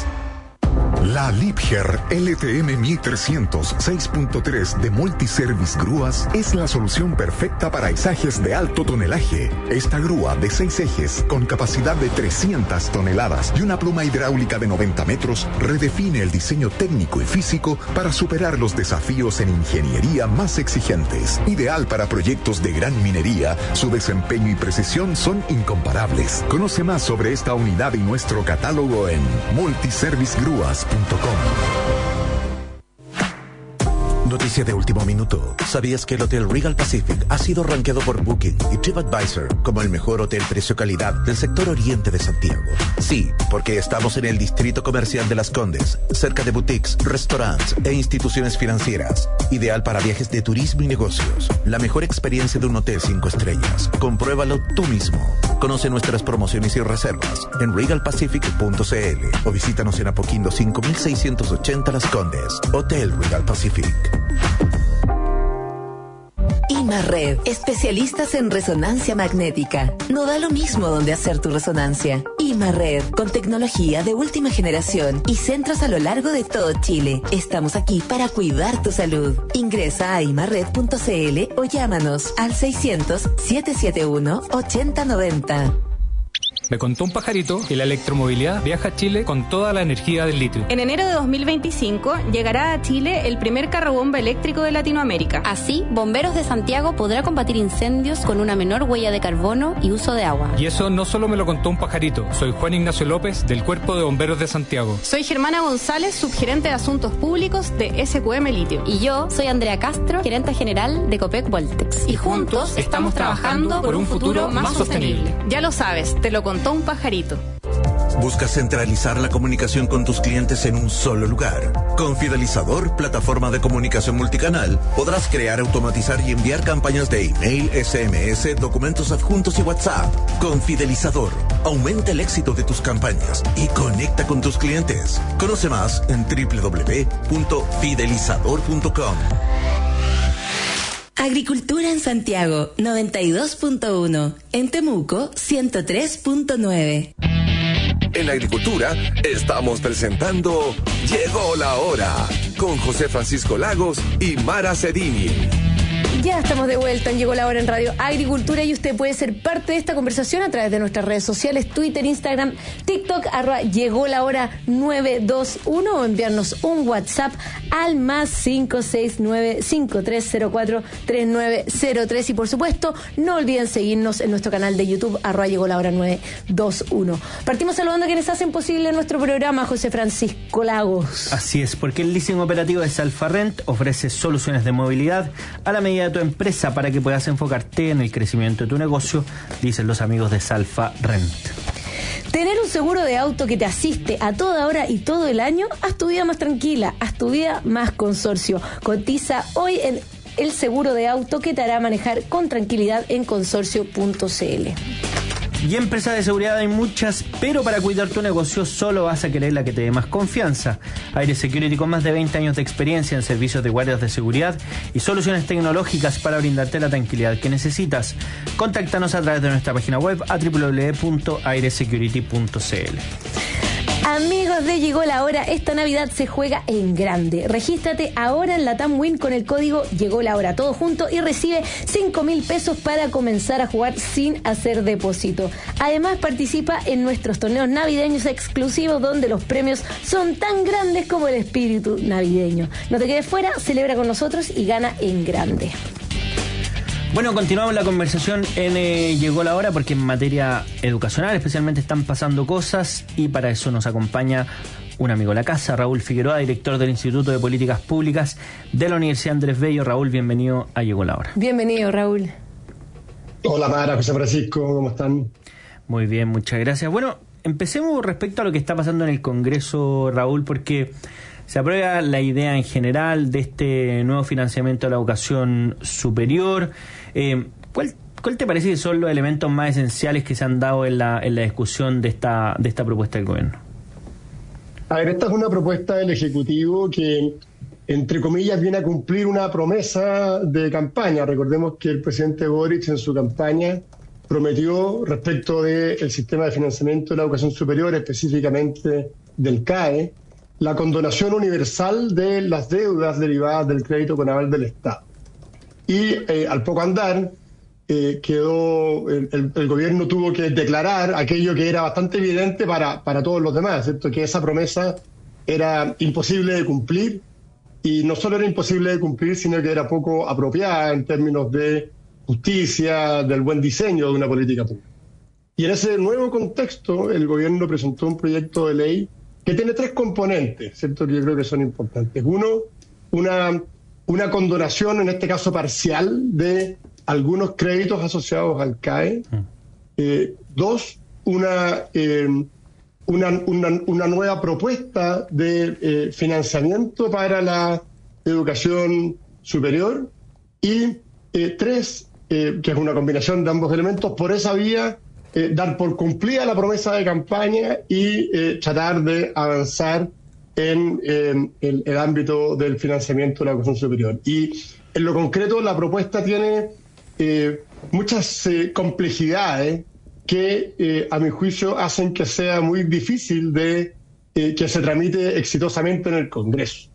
La Liebherr L T M mil trescientos seis punto tres de Multiservice Grúas es la solución perfecta para izajes de alto tonelaje. Esta grúa de seis ejes con capacidad de trescientas toneladas y una pluma hidráulica de noventa metros redefine el diseño técnico y físico para superar los desafíos en ingeniería más exigentes. Ideal para proyectos de gran minería, su desempeño y precisión son incomparables. Conoce más sobre esta unidad y nuestro catálogo en multiservice grúas punto com. Noticia de último minuto. ¿Sabías que el Hotel Regal Pacific ha sido rankeado por Booking y TripAdvisor como el mejor hotel precio-calidad del sector oriente de Santiago? Sí, porque estamos en el distrito comercial de Las Condes, cerca de boutiques, restaurantes e instituciones financieras. Ideal para viajes de turismo y negocios. La mejor experiencia de un hotel cinco estrellas. Compruébalo tú mismo. Conoce nuestras promociones y reservas en regal pacific punto c l o visítanos en Apoquindo cinco mil seiscientos ochenta Las Condes. Hotel Regal Pacific. IMARRED, especialistas en resonancia magnética. No da lo mismo donde hacer tu resonancia. IMARRED, con tecnología de última generación y centros a lo largo de todo Chile. Estamos aquí para cuidar tu salud. Ingresa a imarred punto c l o llámanos al seiscientos, setecientos setenta y uno, ochenta noventa. Me contó un pajarito que la electromovilidad viaja a Chile con toda la energía del litio. En enero de dos mil veinticinco llegará a Chile el primer carrobomba eléctrico de Latinoamérica. Así, Bomberos de Santiago podrá combatir incendios con una menor huella de carbono y uso de agua. Y eso no solo me lo contó un pajarito. Soy Juan Ignacio López, del Cuerpo de Bomberos de Santiago. Soy Germana González, subgerente de Asuntos Públicos de S Q M Litio. Y yo soy Andrea Castro, gerente general de Copec Voltex. Y juntos estamos trabajando por un futuro más sostenible. Ya lo sabes, te lo contó un pajarito. ¿Buscas centralizar la comunicación con tus clientes en un solo lugar? Con Fidelizador, plataforma de comunicación multicanal, podrás crear, automatizar y enviar campañas de email, S M S, documentos adjuntos y WhatsApp. Con Fidelizador, aumenta el éxito de tus campañas y conecta con tus clientes. Conoce más en doble u doble u doble u punto fidelizador punto com. Agricultura en Santiago, noventa y dos punto uno. En Temuco, ciento tres punto nueve. En la agricultura estamos presentando Llegó la Hora con José Francisco Lagos y Mara Cedini. Ya estamos de vuelta en Llegó la Hora en Radio Agricultura y usted puede ser parte de esta conversación a través de nuestras redes sociales, Twitter, Instagram, TikTok, arroba Llegó la Hora nueve dos uno o enviarnos un WhatsApp al más cinco seis nueve, cinco tres cero cuatro, tres nueve cero tres y por supuesto no olviden seguirnos en nuestro canal de YouTube, arroba Llegó la Hora nueve dos uno. Partimos saludando a quienes hacen posible nuestro programa, José Francisco Lagos. Así es, porque el leasing operativo de Salfa Rent ofrece soluciones de movilidad a la medida de tu empresa para que puedas enfocarte en el crecimiento de tu negocio, dicen los amigos de Salfa Rent. Tener un seguro de auto que te asiste a toda hora y todo el año, haz tu vida más tranquila, haz tu vida más consorcio. Cotiza hoy en el seguro de auto que te hará manejar con tranquilidad en consorcio punto c l. Y empresas de seguridad hay muchas, pero para cuidar tu negocio solo vas a querer la que te dé más confianza. Aire Security, con más de veinte años de experiencia en servicios de guardias de seguridad y soluciones tecnológicas para brindarte la tranquilidad que necesitas. Contáctanos a través de nuestra página web a doble u doble u doble u punto aire security punto c l. Amigos de Llegó la Hora, esta Navidad se juega en grande. Regístrate ahora en la TAMWIN con el código Llegó la Hora, todo junto, y recibe cinco mil pesos para comenzar a jugar sin hacer depósito. Además, participa en nuestros torneos navideños exclusivos donde los premios son tan grandes como el espíritu navideño. No te quedes fuera, celebra con nosotros y gana en grande. Bueno, continuamos la conversación en eh, Llegó la Hora porque en materia educacional especialmente están pasando cosas y para eso nos acompaña un amigo de la casa, Raúl Figueroa, director del Instituto de Políticas Públicas de la Universidad Andrés Bello. Raúl, bienvenido a Llegó la Hora. Bienvenido, Raúl. Hola, Mara, José Francisco, ¿cómo están? Muy bien, muchas gracias. Bueno, empecemos respecto a lo que está pasando en el Congreso, Raúl, porque se aprueba la idea en general de este nuevo financiamiento de la educación superior. Eh, ¿cuál, ¿Cuál te parece que son los elementos más esenciales que se han dado en la, en la discusión de esta, de esta propuesta del gobierno? A ver, esta es una propuesta del Ejecutivo que, entre comillas, viene a cumplir una promesa de campaña. Recordemos que el presidente Boric en su campaña prometió respecto del sistema de financiamiento de la educación superior, específicamente del C A E, la condonación universal de las deudas derivadas del crédito con aval del Estado. Y eh, al poco andar, eh, quedó el, el, el gobierno tuvo que declarar aquello que era bastante evidente para, para todos los demás, ¿cierto? Que esa promesa era imposible de cumplir, y no solo era imposible de cumplir, sino que era poco apropiada en términos de justicia, del buen diseño de una política pública. Y en ese nuevo contexto, el gobierno presentó un proyecto de ley que tiene tres componentes, ¿cierto? Que yo creo que son importantes. Uno, una una condonación, en este caso parcial, de algunos créditos asociados al C A E. Eh, dos, una, eh, una, una, una nueva propuesta de eh, financiamiento para la educación superior. Y eh, tres, eh, que es una combinación de ambos elementos, por esa vía eh, dar por cumplida la promesa de campaña y eh, tratar de avanzar en eh, el, el ámbito del financiamiento de la educación superior. Y en lo concreto la propuesta tiene eh, muchas eh, complejidades que eh, a mi juicio hacen que sea muy difícil de eh, que se tramite exitosamente en el Congreso.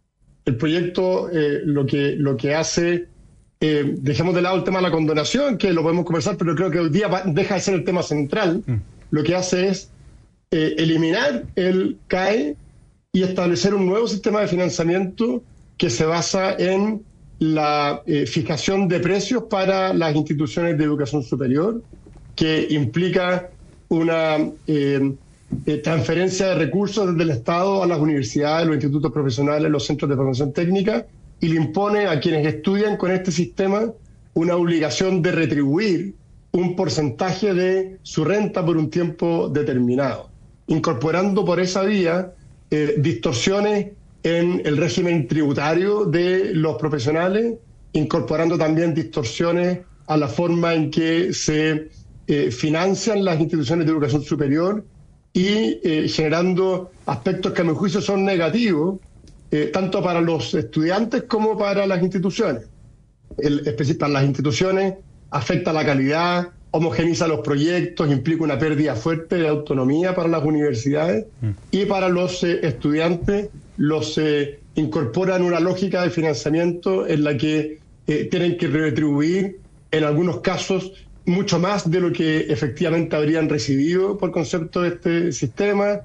El proyecto eh, lo que lo que hace, eh, dejemos de lado el tema de la condonación, que lo podemos conversar, pero creo que hoy día va, deja de ser el tema central. Mm. Lo que hace es eh, eliminar el C A E y establecer un nuevo sistema de financiamiento que se basa en la eh, fijación de precios para las instituciones de educación superior, que implica una eh, eh, transferencia de recursos desde el Estado a las universidades, los institutos profesionales, los centros de formación técnica, y le impone a quienes estudian con este sistema una obligación de retribuir un porcentaje de su renta por un tiempo determinado, incorporando por esa vía eh, distorsiones en el régimen tributario de los profesionales, incorporando también distorsiones a la forma en que se eh, financian las instituciones de educación superior y eh, generando aspectos que a mi juicio son negativos, eh, tanto para los estudiantes como para las instituciones. El, para las instituciones afecta la calidad, homogeniza los proyectos, implica una pérdida fuerte de autonomía para las universidades, mm. y para los eh, estudiantes los eh, incorporan una lógica de financiamiento en la que eh, tienen que retribuir en algunos casos mucho más de lo que efectivamente habrían recibido por concepto de este sistema,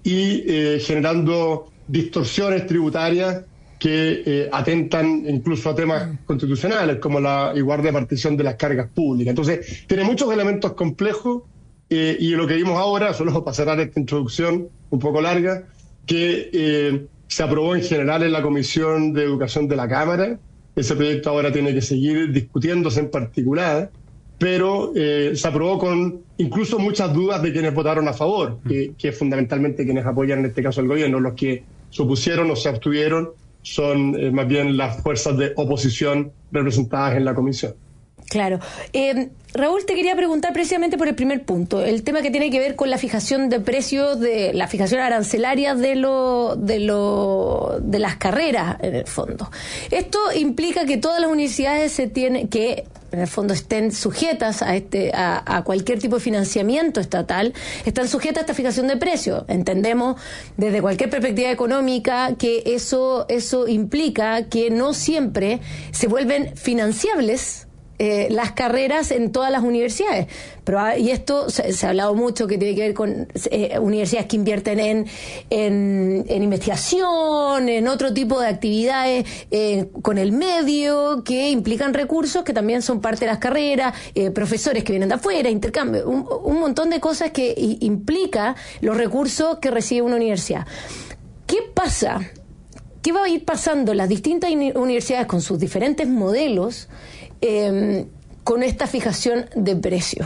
y eh, generando distorsiones tributarias que eh, atentan incluso a temas constitucionales como la igual repartición de las cargas públicas. Entonces, tiene muchos elementos complejos eh, y lo que vimos ahora, solo para cerrar esta introducción un poco larga, que eh, se aprobó en general en la Comisión de Educación de la Cámara. Ese proyecto ahora tiene que seguir discutiéndose en particular, pero eh, se aprobó con incluso muchas dudas de quienes votaron a favor, que, que fundamentalmente quienes apoyan en este caso al gobierno. Los que se opusieron o se abstuvieron son eh, más bien las fuerzas de oposición representadas en la comisión. Claro. Eh, Raúl, te quería preguntar precisamente por el primer punto, el tema que tiene que ver con la fijación de precios, de la fijación arancelaria de lo, de lo, de las carreras, en el fondo. Esto implica que todas las universidades se tienen que, en el fondo, estén sujetas a este, a, a cualquier tipo de financiamiento estatal, están sujetas a esta fijación de precios. Entendemos desde cualquier perspectiva económica que eso, eso implica que no siempre se vuelven financiables Eh, las carreras en todas las universidades. Pero, y esto se, se ha hablado mucho, que tiene que ver con eh, universidades que invierten en, en, en investigación, en otro tipo de actividades eh, con el medio, que implican recursos que también son parte de las carreras, eh, profesores que vienen de afuera, intercambio, un, un montón de cosas que i, implica los recursos que recibe una universidad. ¿Qué pasa? ¿Qué va a ir pasando en las distintas universidades con sus diferentes modelos Eh, con esta fijación de precio?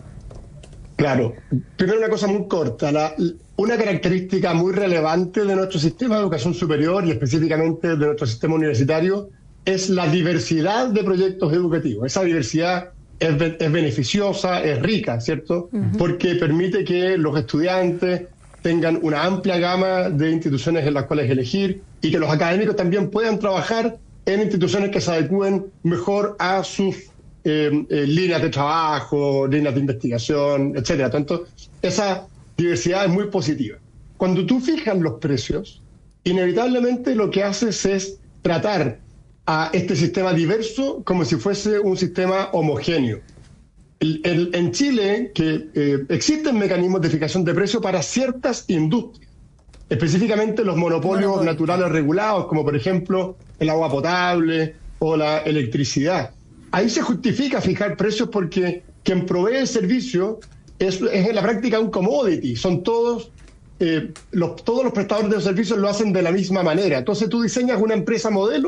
Claro, primero una cosa muy corta. La, una característica muy relevante de nuestro sistema de educación superior y específicamente de nuestro sistema universitario es la diversidad de proyectos educativos. Esa diversidad es, es beneficiosa, es rica, ¿cierto? Uh-huh. Porque permite que los estudiantes tengan una amplia gama de instituciones en las cuales elegir y que los académicos también puedan trabajar en instituciones que se adecúen mejor a sus eh, eh, líneas de trabajo, líneas de investigación, etcétera. Tanto esa diversidad es muy positiva. Cuando tú fijas los precios, inevitablemente lo que haces es tratar a este sistema diverso como si fuese un sistema homogéneo. El, el, en Chile, que eh, existen mecanismos de fijación de precios para ciertas industrias, específicamente los monopolios Monopolio. naturales regulados, como por ejemplo el agua potable o la electricidad. Ahí se justifica fijar precios porque quien provee el servicio es, es en la práctica un commodity. Son todos, eh, los, todos los prestadores de servicios lo hen de la misma manera. Entonces tú diseñas una empresa modelo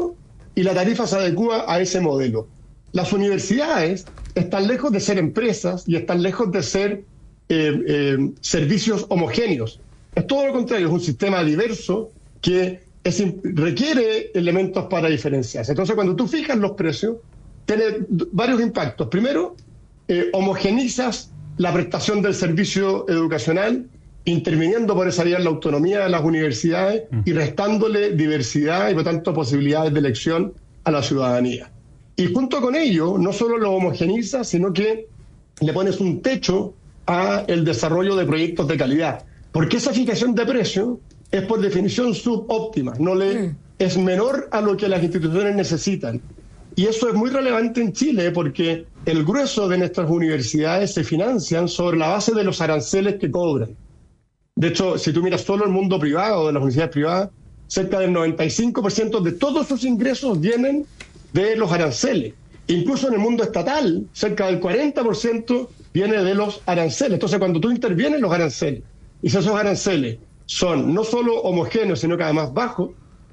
y la tarifa se adecúa a ese modelo. Las universidades están lejos de ser empresas y están lejos de ser eh, eh, servicios homogéneos. Es todo lo contrario, es un sistema diverso que es, requiere elementos para diferenciarse. Entonces, cuando tú fijas los precios, tiene varios impactos. Primero, eh, homogenizas la prestación del servicio educacional, interviniendo por esa vía en la autonomía de las universidades y restándole diversidad y, por tanto, posibilidades de elección a la ciudadanía. Y junto con ello, no solo lo homogeniza, sino que le pones un techo a el desarrollo de proyectos de calidad. Porque esa fijación de precio es por definición subóptima, no le, es menor a lo que las instituciones necesitan. Y eso es muy relevante en Chile porque el grueso de nuestras universidades se financian sobre la base de los aranceles que cobran. De hecho, si tú miras solo el mundo privado, de las universidades privadas, cerca del noventa y cinco por ciento de todos sus ingresos vienen de los aranceles. Incluso en el mundo estatal, cerca del cuarenta por ciento viene de los aranceles. Entonces, cuando tú intervienes los aranceles, y si esos aranceles son no solo homogéneos, sino que además bajos,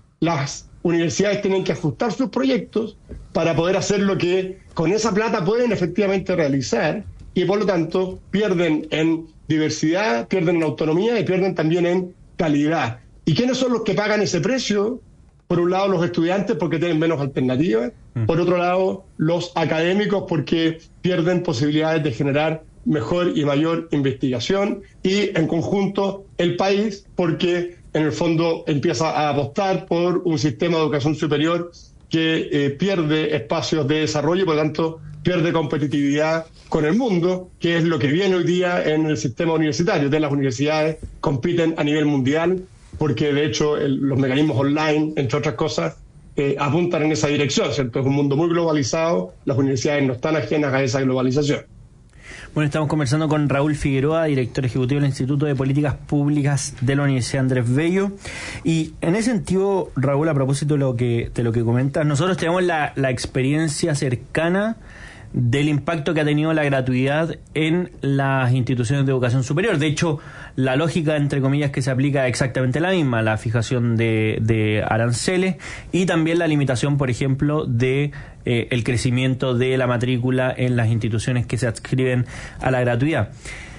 las universidades tienen que ajustar sus proyectos para poder hacer lo que con esa plata pueden efectivamente realizar, y por lo tanto pierden en diversidad, pierden en autonomía y pierden también en calidad. ¿Y quiénes son los que pagan ese precio? Por un lado, los estudiantes porque tienen menos alternativas, por otro lado, los académicos porque pierden posibilidades de generar mejor y mayor investigación, y en conjunto el país porque en el fondo empieza a apostar por un sistema de educación superior que eh, pierde espacios de desarrollo y por lo tanto pierde competitividad con el mundo, que es lo que viene hoy día en el sistema universitario. De las universidades compiten a nivel mundial porque de hecho el, los mecanismos online, entre otras cosas, eh, apuntan en esa dirección, ¿cierto? Es un mundo muy globalizado, las universidades no están ajenas a esa globalización. Bueno, estamos conversando con Raúl Figueroa, director ejecutivo del Instituto de Políticas Públicas de la Universidad Andrés Bello. Y en ese sentido, Raúl, a propósito de lo que, de lo que comentas, nosotros tenemos la, la experiencia cercana del impacto que ha tenido la gratuidad en las instituciones de educación superior. De hecho, la lógica, entre comillas, que se aplica es exactamente la misma, la fijación de, de aranceles y también la limitación, por ejemplo, de eh, el crecimiento de la matrícula en las instituciones que se adscriben a la gratuidad.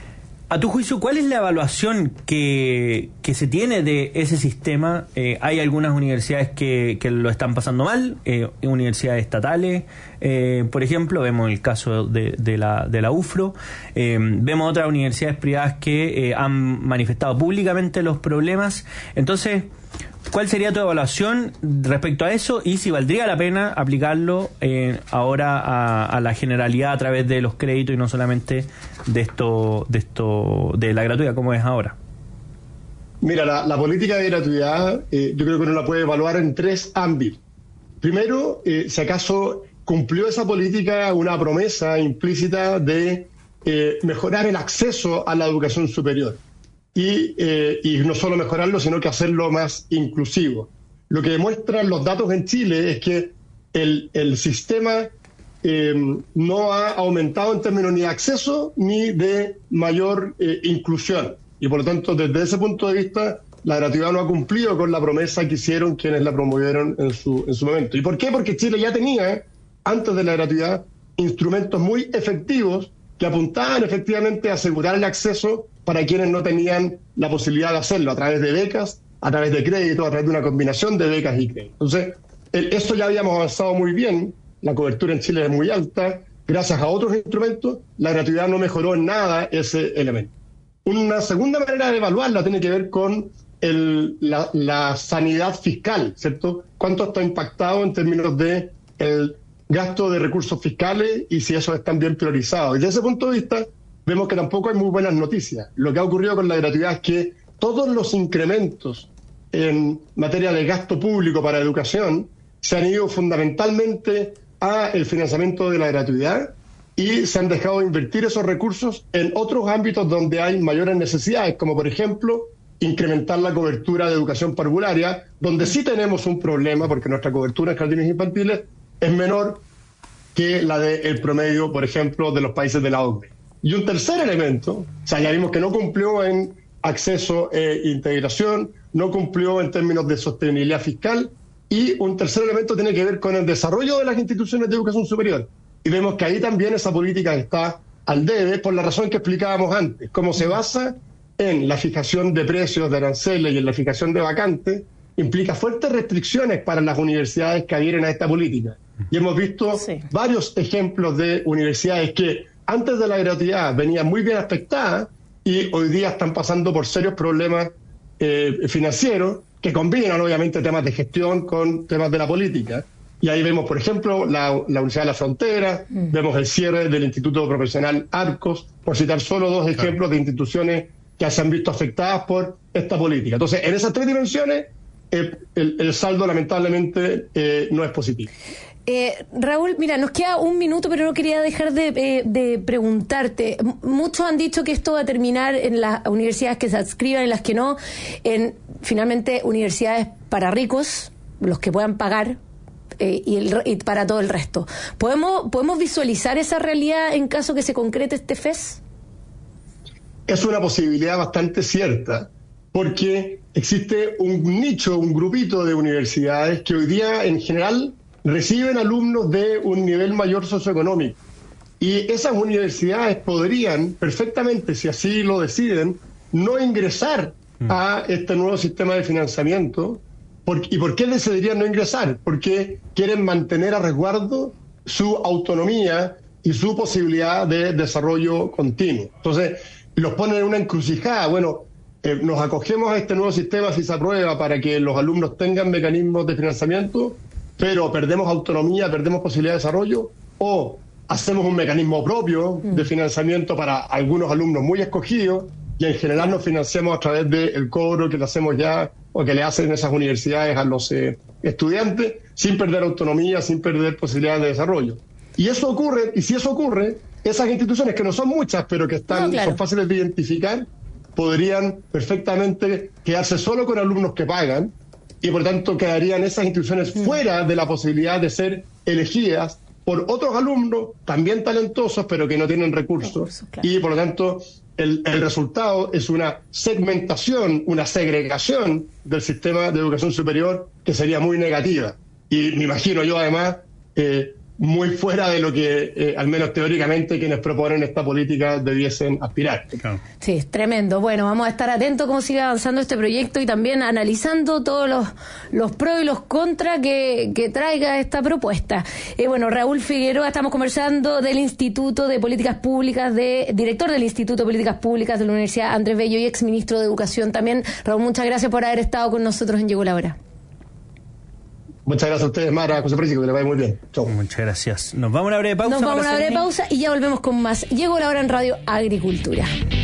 A tu juicio, ¿cuál es la evaluación que, que se tiene de ese sistema? Eh, hay algunas universidades que, que lo están pasando mal, eh, universidades estatales, eh, por ejemplo, vemos el caso de, de, la, de la U F R O, eh, vemos otras universidades privadas que eh, han manifestado públicamente los problemas. Entonces, ¿cuál sería tu evaluación respecto a eso y si valdría la pena aplicarlo eh, ahora a, a la generalidad a través de los créditos y no solamente de esto, de esto, de la gratuidad como es ahora? Mira, la, la política de gratuidad eh, yo creo que uno la puede evaluar en tres ámbitos. Primero, eh, si acaso cumplió esa política una promesa implícita de eh, mejorar el acceso a la educación superior. Y, eh, y no solo mejorarlo, sino que hacerlo más inclusivo. Lo que demuestran los datos en Chile es que el, el sistema eh, no ha aumentado en términos ni de acceso ni de mayor eh, inclusión. Y por lo tanto, desde ese punto de vista, la gratuidad no ha cumplido con la promesa que hicieron quienes la promovieron en su, en su momento. ¿Y por qué? Porque Chile ya tenía, antes de la gratuidad, instrumentos muy efectivos que apuntaban efectivamente a asegurar el acceso para quienes no tenían la posibilidad de hacerlo, a través de becas, a través de crédito, a través de una combinación de becas y crédito. Entonces, el, esto ya habíamos avanzado muy bien, la cobertura en Chile es muy alta, gracias a otros instrumentos, la gratuidad no mejoró en nada ese elemento. Una segunda manera de evaluarla tiene que ver con el, la, la sanidad fiscal, ¿cierto? ¿Cuánto está impactado en términos de el gasto de recursos fiscales y si eso están bien priorizados? Y desde ese punto de vista, vemos que tampoco hay muy buenas noticias. Lo que ha ocurrido con la gratuidad es que todos los incrementos en materia de gasto público para educación se han ido fundamentalmente a el financiamiento de la gratuidad y se han dejado de invertir esos recursos en otros ámbitos donde hay mayores necesidades, como por ejemplo incrementar la cobertura de educación parvularia, donde sí tenemos un problema porque nuestra cobertura en jardines infantiles es menor que la del promedio, por ejemplo, de los países de la O C D E. Y un tercer elemento, o sea, ya vimos que no cumplió en acceso e integración, no cumplió en términos de sostenibilidad fiscal, Y un tercer elemento tiene que ver con el desarrollo de las instituciones de educación superior. Y vemos que ahí también esa política está al debe por la razón que explicábamos antes. Como se basa en la fijación de precios de aranceles y en la fijación de vacantes, implica fuertes restricciones para las universidades que adhieren a esta política. Y hemos visto sí. varios ejemplos de universidades que antes de la gratuidad venían muy bien aspectadas y hoy día están pasando por serios problemas eh, financieros que combinan obviamente temas de gestión con temas de la política. Y ahí vemos, por ejemplo, la, la Universidad de la Frontera, mm. vemos el cierre del Instituto Profesional Arcos, por citar solo dos claro. ejemplos de instituciones que se han visto afectadas por esta política. Entonces, en esas tres dimensiones, eh, el, el saldo lamentablemente eh, no es positivo. Eh, Raúl, mira, nos queda un minuto, pero no quería dejar de, eh, de preguntarte. M- muchos han dicho que esto va a terminar en las universidades que se adscriban, en las que no, en finalmente universidades para ricos, los que puedan pagar, eh, y, el, y para todo el resto. ¿Podemos, ¿Podemos visualizar esa realidad en caso que se concrete este F E S? Es una posibilidad bastante cierta, porque existe un nicho, un grupito de universidades que hoy día en general reciben alumnos de un nivel mayor socioeconómico. Y esas universidades podrían perfectamente, si así lo deciden, no ingresar a este nuevo sistema de financiamiento. ¿Por, ¿Y por qué decidirían no ingresar? Porque quieren mantener a resguardo su autonomía y su posibilidad de desarrollo continuo. Entonces, los ponen en una encrucijada. Bueno, eh, nos acogemos a este nuevo sistema si se aprueba para que los alumnos tengan mecanismos de financiamiento, pero perdemos autonomía, perdemos posibilidad de desarrollo, o hacemos un mecanismo propio de financiamiento para algunos alumnos muy escogidos y en general nos financiamos a través del cobro que le hacemos ya o que le hacen esas universidades a los eh, estudiantes sin perder autonomía, sin perder posibilidades de desarrollo. Y eso ocurre, y si eso ocurre, esas instituciones que no son muchas, pero que están, no, claro. son fáciles de identificar, podrían perfectamente quedarse solo con alumnos que pagan, y por tanto quedarían esas instituciones mm. fuera de la posibilidad de ser elegidas por otros alumnos también talentosos pero que no tienen recursos, recursos claro. y por lo tanto el, el resultado es una segmentación, una segregación del sistema de educación superior que sería muy negativa y me imagino yo además eh, muy fuera de lo que, eh, al menos teóricamente, quienes proponen esta política debiesen aspirar. Claro. Sí, tremendo. Bueno, vamos a estar atentos cómo sigue avanzando este proyecto y también analizando todos los, los pros y los contras que, que traiga esta propuesta. Eh, bueno, Raúl Figueroa, estamos conversando del Instituto de Políticas Públicas, de director del Instituto de Políticas Públicas de la Universidad Andrés Bello y exministro de Educación también. Raúl, muchas gracias por haber estado con nosotros en Llegó la Hora. Muchas gracias a ustedes, Mara, José Francisco, que le vaya muy bien. Chau. Muchas gracias. Nos vamos a una breve pausa. Nos vamos a una breve pausa y ya volvemos con más. Llegó la hora en Radio Agricultura.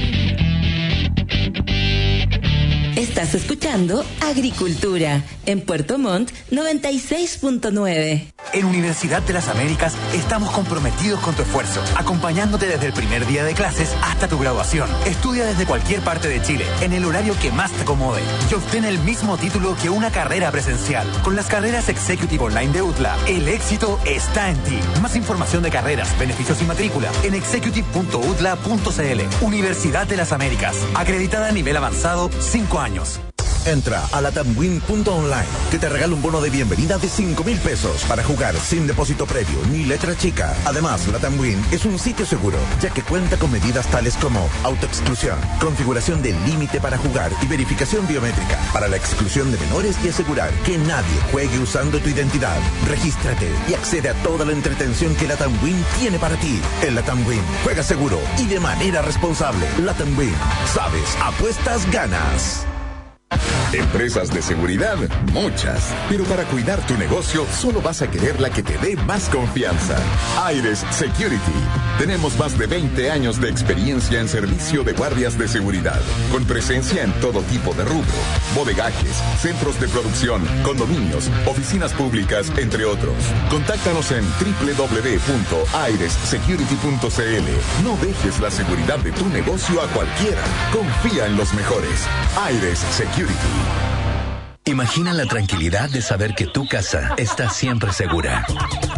Estás escuchando Agricultura en Puerto Montt noventa y seis punto nueve. En Universidad de las Américas estamos comprometidos con tu esfuerzo, acompañándote desde el primer día de clases hasta tu graduación. Estudia desde cualquier parte de Chile, en el horario que más te acomode, y obtén el mismo título que una carrera presencial. Con las carreras Executive Online de U T L A, el éxito está en ti. Más información de carreras, beneficios y matrícula en executive punto u t l a punto c l. Universidad de las Américas, acreditada a nivel avanzado, cinco años. Entra a latamwin punto online, que te regala un bono de bienvenida de cinco mil pesos para jugar sin depósito previo ni letra chica. Además, Latamwin es un sitio seguro, ya que cuenta con medidas tales como autoexclusión, configuración del límite para jugar y verificación biométrica para la exclusión de menores y asegurar que nadie juegue usando tu identidad. Regístrate y accede a toda la entretención que Latamwin tiene para ti. En Latamwin, juega seguro y de manera responsable. Latamwin, sabes, apuestas, ganas. Empresas de seguridad, muchas. Pero para cuidar tu negocio, solo vas a querer la que te dé más confianza. Aires Security. Tenemos más de veinte años de experiencia en servicio de guardias de seguridad, con presencia en todo tipo de rubro, bodegajes, centros de producción, condominios, oficinas públicas, entre otros. Contáctanos en doble u doble u doble u punto aires security punto c l. No dejes la seguridad de tu negocio a cualquiera. Confía en los mejores. Aires Security. Imagina la tranquilidad de saber que tu casa está siempre segura.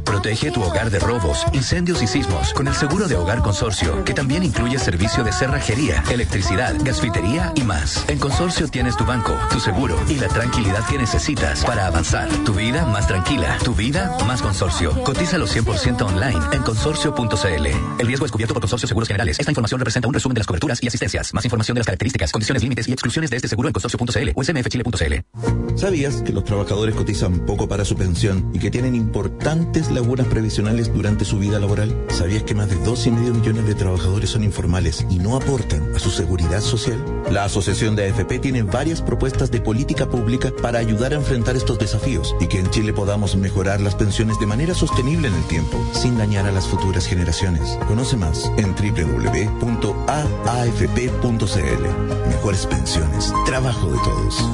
Protege tu hogar de robos, incendios y sismos con el seguro de hogar consorcio, que también incluye servicio de cerrajería, electricidad, gasfitería y más. En Consorcio tienes tu banco, tu seguro y la tranquilidad que necesitas para avanzar. Tu vida más tranquila, tu vida más consorcio. Cotízalo cien por ciento online en consorcio punto c l. El riesgo es cubierto por Consorcio Seguros Generales. Esta información representa un resumen de las coberturas y asistencias. Más información de las características, condiciones, límites y exclusiones de este seguro en consorcio punto c l o s m f chile punto c l. ¿Sabías que los trabajadores cotizan poco para su pensión y que tienen importantes lagunas previsionales durante su vida laboral? ¿Sabías que más de dos y medio millones de trabajadores son informales y no aportan a su seguridad social? La Asociación de A F P tiene varias propuestas de política pública para ayudar a enfrentar estos desafíos y que en Chile podamos mejorar las pensiones de manera sostenible en el tiempo, sin dañar a las futuras generaciones. Conoce más en doble u doble u doble u punto a a f p punto c l. Mejores pensiones, trabajo de todos.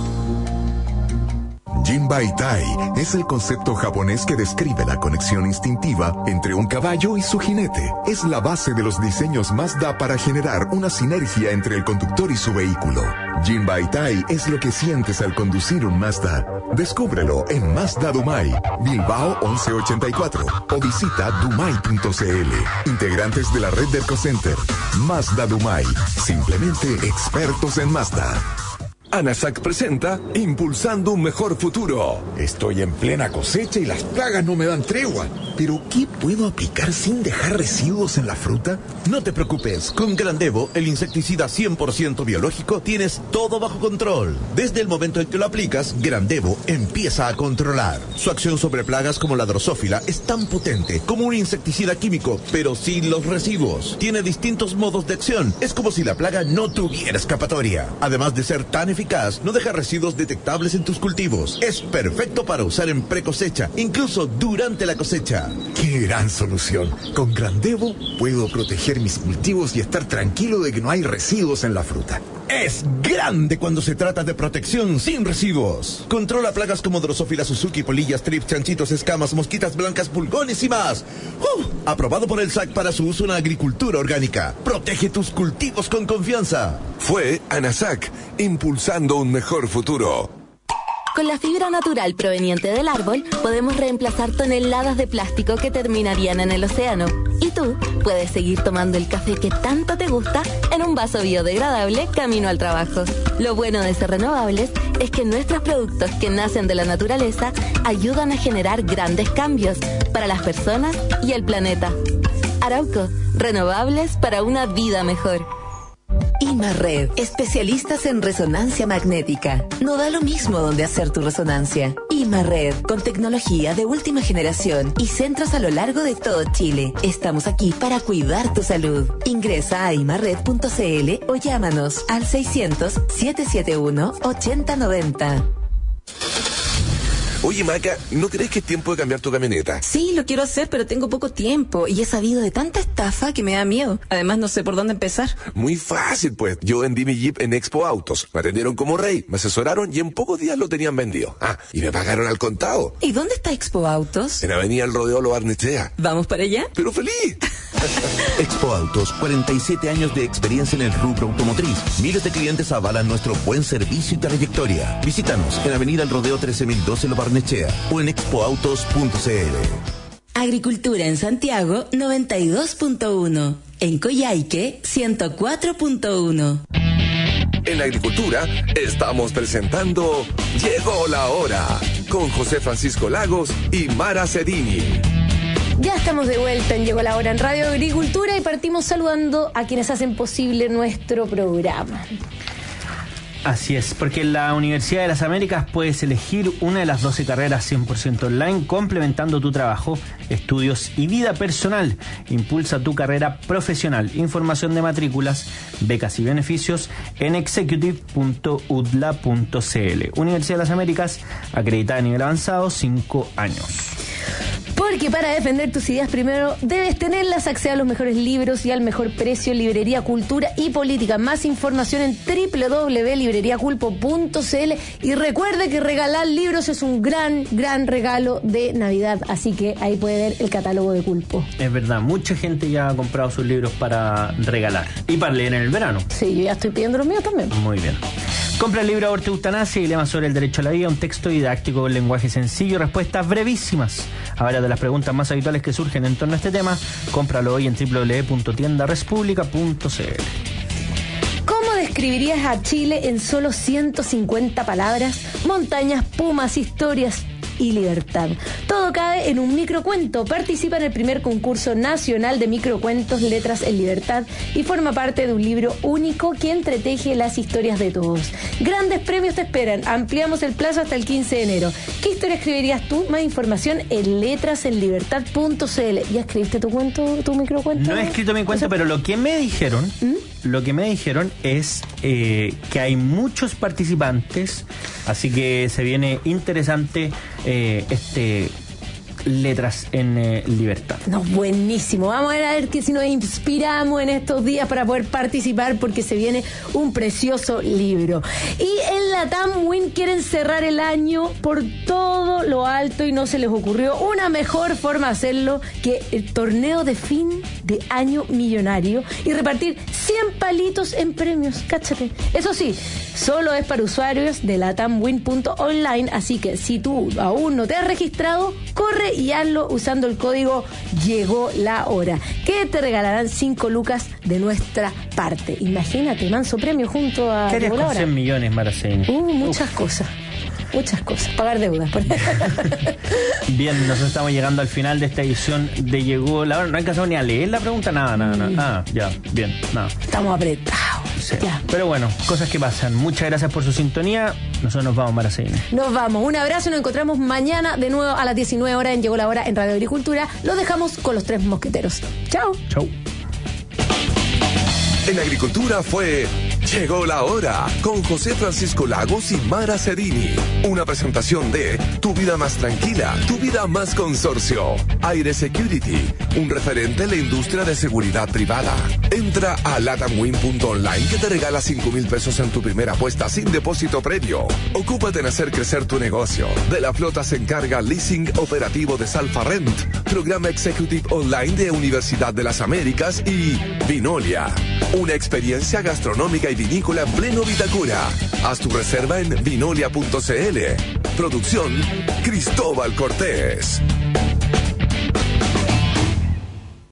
Jinbaitai es el concepto japonés que describe la conexión instintiva entre un caballo y su jinete. Es la base de los diseños Mazda para generar una sinergia entre el conductor y su vehículo. Jinbaitai es lo que sientes al conducir un Mazda. Descúbrelo en Mazda Dumai, Bilbao once ochenta y cuatro o visita dumai punto c l. Integrantes de la red del Ecocenter. Mazda Dumai, simplemente expertos en Mazda. ANASAC presenta Impulsando un Mejor Futuro. Estoy en plena cosecha y las plagas no me dan tregua. ¿Pero qué puedo aplicar sin dejar residuos en la fruta? No te preocupes, con Grandevo, el insecticida cien por ciento biológico, tienes todo bajo control. Desde el momento en que lo aplicas, Grandevo empieza a controlar. Su acción sobre plagas como la drosófila es tan potente como un insecticida químico, pero sin los residuos. Tiene distintos modos de acción. Es como si la plaga no tuviera escapatoria. Además de ser tan eficaz, no deja residuos detectables en tus cultivos. Es perfecto para usar en pre-cosecha, incluso durante la cosecha. ¡Qué gran solución! Con Grandevo puedo proteger mis cultivos y estar tranquilo de que no hay residuos en la fruta. Es grande cuando se trata de protección sin residuos. Controla plagas como Drosophila Suzuki, polillas, trips, chanchitos, escamas, mosquitas blancas, pulgones y más. ¡Uh! Aprobado por el S A C para su uso en la agricultura orgánica. Protege tus cultivos con confianza. Fue ANASAC, impulsando un mejor futuro. Con la fibra natural proveniente del árbol, podemos reemplazar toneladas de plástico que terminarían en el océano. Y tú puedes seguir tomando el café que tanto te gusta en un vaso biodegradable camino al trabajo. Lo bueno de ser renovables es que nuestros productos que nacen de la naturaleza ayudan a generar grandes cambios para las personas y el planeta. Arauco, renovables para una vida mejor. Imarred, especialistas en resonancia magnética. No da lo mismo donde hacer tu resonancia. Imarred, con tecnología de última generación y centros a lo largo de todo Chile. Estamos aquí para cuidar tu salud. Ingresa a imarred punto c l o llámanos al seiscientos, setecientos setenta y uno, ochenta noventa. Oye, Maca, ¿no crees que es tiempo de cambiar tu camioneta? Sí, lo quiero hacer, pero tengo poco tiempo y he sabido de tanta estafa que me da miedo. Además, no sé por dónde empezar. Muy fácil, pues. Yo vendí mi Jeep en Expo Autos. Me atendieron como rey, me asesoraron y en pocos días lo tenían vendido. Ah, y me pagaron al contado. ¿Y dónde está Expo Autos? En Avenida El Rodeo Lo Barnechea. ¿Vamos para allá? ¡Pero feliz! Expo Autos, cuarenta y siete años de experiencia en el rubro automotriz. Miles de clientes avalan nuestro buen servicio y trayectoria. Visítanos en Avenida El Rodeo trece mil doce Lo Barnechea o en expo autos punto c l. Agricultura en Santiago noventa y dos punto uno. En Coyhaique ciento cuatro punto uno. En la agricultura estamos presentando Llegó la Hora con José Francisco Lagos y Mara Cedini. Ya estamos de vuelta en Llegó la Hora en Radio Agricultura y partimos saludando a quienes hacen posible nuestro programa. Así es, porque en la Universidad de las Américas puedes elegir una de las doce carreras cien por ciento online, complementando tu trabajo, estudios y vida personal. Impulsa tu carrera profesional. Información de matrículas, becas y beneficios en executive punto u d l a punto c l. Universidad de las Américas, acreditada a nivel avanzado, cinco años. Porque para defender tus ideas primero debes tenerlas. Acceda a los mejores libros y al mejor precio. Librería Cultura y Política. Más información en doble u doble u doble u punto librería culpo punto c l. Y recuerde que regalar libros es un gran, gran regalo de Navidad. Así que ahí puede ver el catálogo de Culpo. Es verdad, mucha gente ya ha comprado sus libros para regalar y para leer en el verano. Sí, yo ya estoy pidiendo los míos también. Muy bien. Compra el libro Aborto y Eutanasia y lema sobre el derecho a la vida, un texto didáctico con lenguaje sencillo y respuestas brevísimas a varias de las preguntas más habituales que surgen en torno a este tema. Cómpralo hoy en doble u doble u doble u punto tienda respublica punto c l. ¿Cómo describirías a Chile en solo ciento cincuenta palabras? Montañas, pumas, historias y libertad. Todo cabe en un microcuento. Participa en el primer concurso nacional de microcuentos Letras en Libertad y forma parte de un libro único que entreteje las historias de todos. Grandes premios te esperan. Ampliamos el plazo hasta el quince de enero. ¿Qué historia escribirías tú? Más información en letras en libertad punto c l. ¿Ya escribiste tu cuento, tu microcuento? No he escrito mi cuento, pero lo que me dijeron, ¿Mm? lo que me dijeron es eh, que hay muchos participantes, así que se viene interesante eh, este Letras en eh, Libertad. No, buenísimo. Vamos a ver, a ver que si nos inspiramos en estos días para poder participar, porque se viene un precioso libro. Y en la TAMWIN quieren cerrar el año por todo lo alto y no se les ocurrió una mejor forma de hacerlo que el torneo de fin de año millonario y repartir cien palitos en premios. Cáchate. Eso sí, solo es para usuarios de la tamwin punto online, así que si tú aún no te has registrado, corre y hazlo usando el código Llegó la Hora, que te regalarán cinco lucas de nuestra parte. Imagínate, manso premio junto a ¿Qué harías Llegó la con Hora? cien millones, Maraceni? Uh, muchas Uf. cosas. Muchas cosas. Pagar deudas. Bien, nosotros estamos llegando al final de esta edición de Llegó la Hora. No alcanzamos ni a leer la pregunta, nada, nada, nada. Ah, ya, bien, nada. Estamos apretados. Sí. Pero bueno, cosas que pasan. Muchas gracias por su sintonía. Nosotros nos vamos, Maraceni. Nos vamos. Un abrazo. Nos encontramos mañana de nuevo a las diecinueve horas en Llegó la Hora en Radio Agricultura. Lo dejamos con los tres mosqueteros. Chao. Chao. En Agricultura fue Llegó la Hora con José Francisco Lagos y Mara Cerini. Una presentación de Tu Vida Más Tranquila, Tu Vida Más Consorcio. Aire Security, un referente en la industria de seguridad privada. Entra a latamwin punto online que te regala cinco mil pesos en tu primera apuesta sin depósito previo. Ocúpate en hacer crecer tu negocio. De la flota se encarga Leasing Operativo de Salfa Rent, Programa Executive Online de Universidad de las Américas y Vinolia, una experiencia gastronómica y vinícola en pleno Vitacura. Haz tu reserva en vinolia punto c l. Producción Cristóbal Cortés.